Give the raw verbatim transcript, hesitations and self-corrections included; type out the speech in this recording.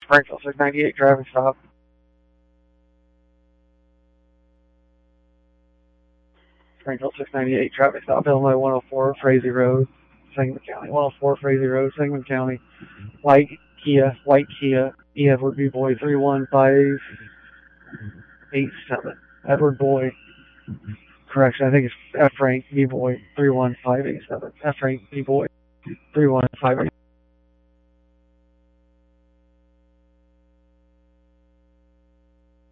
Springfield six ninety-eight, traffic stop. Springfield six ninety-eight, traffic stop. Illinois one oh four, Frazee Road, Sangamon County. one oh four, Frazee Road, Sangamon County. White Kia, white Kia, E. Edward B. Boy, three one five eight seven. Edward Boy. Correction, I think it's F. Frank B. Boy, three one five eight seven. F. Frank B. Boy, three one five eight seven.